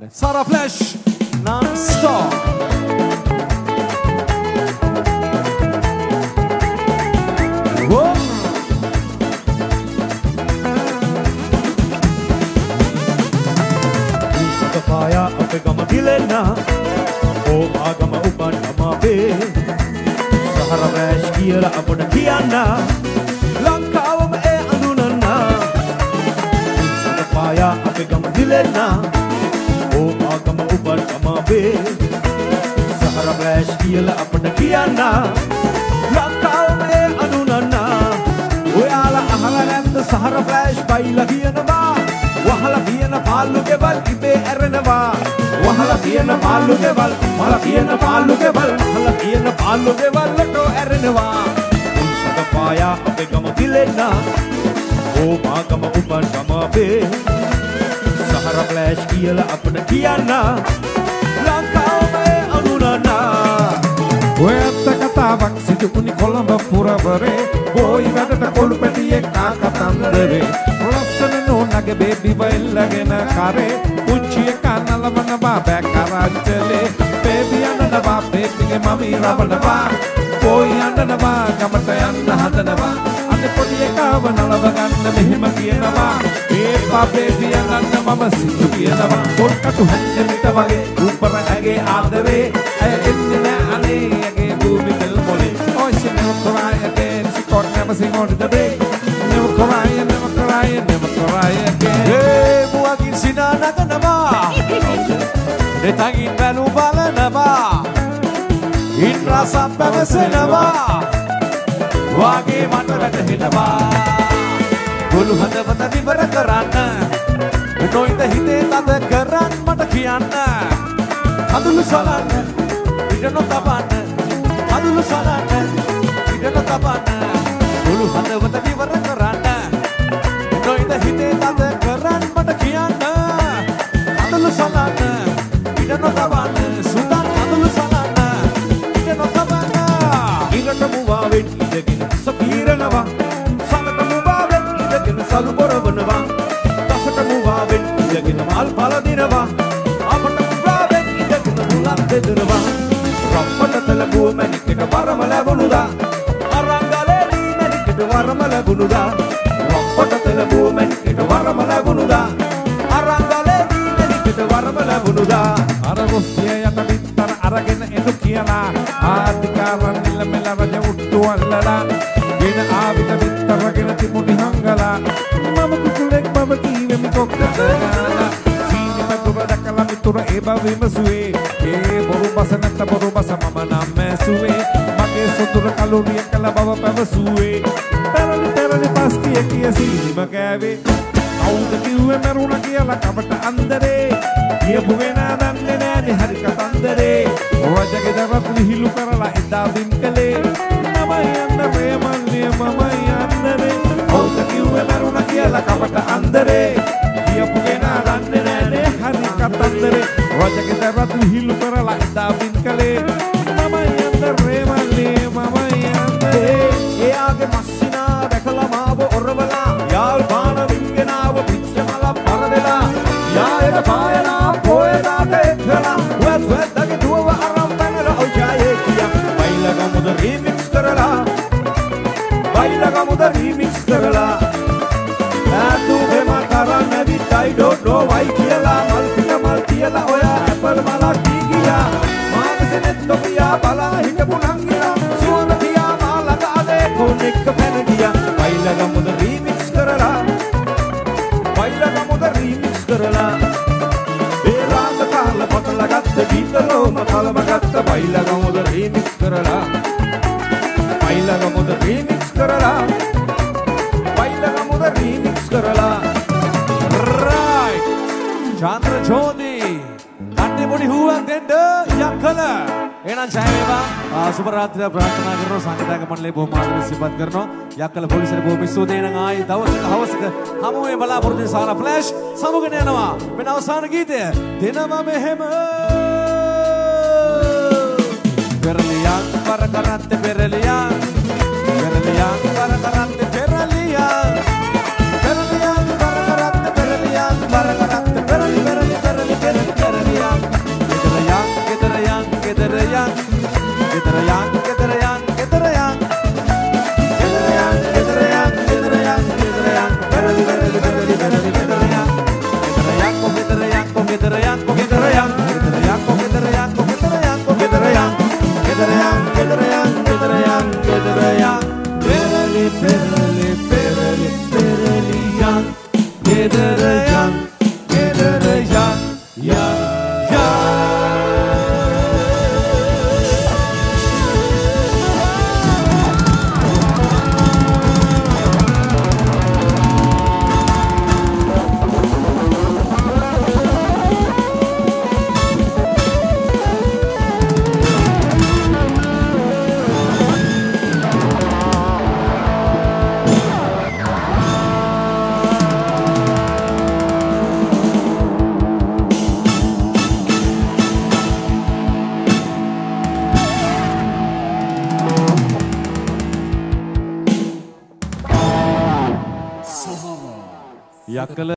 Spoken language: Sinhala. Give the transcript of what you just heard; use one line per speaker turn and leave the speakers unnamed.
Sara Flash non-stop. Whoa. Paya ape gama dilena o agama upan gama be Sahara Flash kiyala apana kiyanna Lankawam e andunanna Paya ape gama dilena o agama upan gama be Sahara Flash kiyala apana kiyanna Lankawam e andunanna oyala ahala නැද්ද Sahara Flash bayla kiyanwa wahala කියන පාලු ගෙවල් ඉබේ ඇරෙනවා වහලා කියන පාලු ගෙවල් මල කියන පාලු ගෙවල් වහලා කියන පාලු ගෙවල් ලටෝ ඇරෙනවා උන්සක පායා අපේ ගම දිලෙන්න ඕ මා ගම උපන් ගම අපේ සහර ෆ්ලෑෂ් කියලා අපිට කියන්න ලංකාවේ අනුරනා ඔය ඇත්ත කතාවක් සිදුුනි කොළඹ පුරවරේ බෝයි වැඩට කොළු පැටියෙක් ආකතන්දරේ ලස්සන නෝනගේ බේබි වල්ලගෙන කරේ පුංචි එකා නලවනවා බැකරච්චලේ බේබි යන්නනවා බේබිගේ මමි රවනවා බෝයි යන්නනවා ගමට යන්න හදනවා අනේ පොඩි එකව නලව ගන්න මෙහෙම කියනවා ඒ බේබි යන්න මම සිදු කියනවා පොල්කටු හැන්දෙමිට වගේ උපර ඇගේ ආදරේ ඇය එන්නේ නෑ අනේ ඇගේ භූමි තෙල් මොලේ ඔය සිනෝ කරාය again she could never sing on the day never cry never cry never cry again hey buagin sinanaganama netagin balu balanama inrasa pavasenama wage mata වැටෙනවා ගොළු හදවත විවර කරන්න නොයිද හිතේ තද කරන් මට කියන්න අඳුළු සලන්න ඉඩ නොතබන්න අඳුළු සලන්න ඉඩ නොතබන්න ගොළු හදවත විවර කරන්න නොයිද හිතේ තද කරන් මට කියන්න අඳුළු සලන්න ඉඩ නොතබන්න සුදන් අඳුළු සලන්න ඉඩ නොතබන්න ඉරට මුවාවෙන් ඉඳගෙන සපීරනවා සලක මුවාවෙන් ඉඳගෙන සලු බොරවනවා දසක මුවාවෙන් ඉඳගෙන මල් පල දිනවා අපට මුවාවෙන් ඉඳගෙන මුලක් දෙදනවා රම්පට තලබුව මැනිකට වරම ලැබුණුදා අරංගලේදී මැනිකට වරම ලැබුණුදා රම්පට තලබුව මැනිකට වරම ලැබුණුදා අරංගලේදී මැනිකට වරම ලැබුණුදා අර රොස්සිය යට විතර අරගෙන එනු කියලා ආධිකාරන් නිල මෙල රජ උට්ටු අල්ලලා ගෙන ආවිත විතරගෙන තිමුටි හංගලා මම කුකුලෙක් බව කීවෙමි කොක්කදලා සීනි පතුර දැකලා මිතුර ඒ බව විමසුවේ ඒ බොරු බස නැත බොරු බස මම නම් මැසුවේ මගේ සොතුර කලුරිය කළ බව පැවසුවේ පෙරලි පස්තිය කිය සීනිම කෑවේ කවුද කිව්වේ මරුණ කියලා කපට අන්දරේ කියපු වෙනා දන්නේ නෑනේ හරි කතන්දරේ රජගේ දරත් විහිළු කරලා එදා වින් කලේ මම යන්න ප්‍රේමල්ලිය මම යන්නනේ කවුද කිව්වේ මරුණ කියලා කපට අන්දරේ කියපු වෙනා දන්නේ නෑනේ හරි කතන්දරේ රජගේ දරත් විහිළු කරලා එදා වින් කලේ මම යන්න ප්‍රේමල්ලිය මම යන්නේ එයාගේ මස්සිනා දැකලා මාව ඔරවලා යාල් පාන වින්ගෙනාව පිච්චමල පරදෙලා යායට පායනා පොයදාට එක්කලා වැත් වැද්දගේ දුවව අරන් පැනලා ඔජායේ කියා බයිලගමුද රීමික්ස් කරලා ඈතුගේ මතරන් නැවිතයි ඩොඩෝ වයි කියලා මල් පිට මල් තියලා ඔයා ඇපල් මලක් දී ගියා මානසෙනෙත් තොපියා බලා හිටපු නංගිලා සුවඳ තියා මාලක අදේ කොනෙක්ක පැන ගියා බයිලගමුද රීමික්ස් කරලා ඒ රාග කාල පතල ගත්ත ගීතලෝම කලම ගත්ත බයිලගමුද රීමික්ස් කරලා right චන්ද්‍ර ජෝති කට්ටි පොඩි හුවක් දෙන්න යකල එහෙනම් ජය වේවා සුබ රාත්‍රිය ප්‍රාර්ථනා කරනවා සංගීතක මණ්ඩලයේ බොහොම ආදරෙන් සිපත් කරනවා යකල පොලිසියට බොහොම ස්තුතියි නම් ආයි දවසක හවසක හමු වෙන බලාපොරොත්තු සාරා ෆ්ලෑෂ් සමුගෙන යනවා මෙන්න අවසාන ගීතය දෙනවා මෙහෙම පෙරලියන් වර කරත් පෙරලියන් වර කරත් පෙරලියන් වර කරත් පෙරලියන් වර කරත් පෙරලි ගෙදර යන් ගෙදර යන් ගෙදර යන් ගෙදර යන් ගෙදර යන් ගෙදර යන් ගෙදර යන් පෙරලි පෙරලි පෙරලි පෙරලි ගෙදර යන් ගෙදර යන් ගෙදර යන් ගෙදර යන් ගෙදර යන් ගෙදර යන් ගෙදර යන් ගෙදර යන් ගෙදර යන් ගෙදර යන් ගෙදර යන් ගෙදර යන් පෙරලි පෙරලි පෙරලි පෙරලි යන් ගෙදර යන් ගෙදර යන් යන් යකල